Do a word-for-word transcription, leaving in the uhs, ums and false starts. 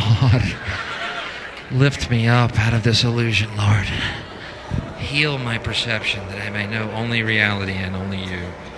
God, lift me up out of this illusion, Lord. Heal my perception that I may know only reality and only you.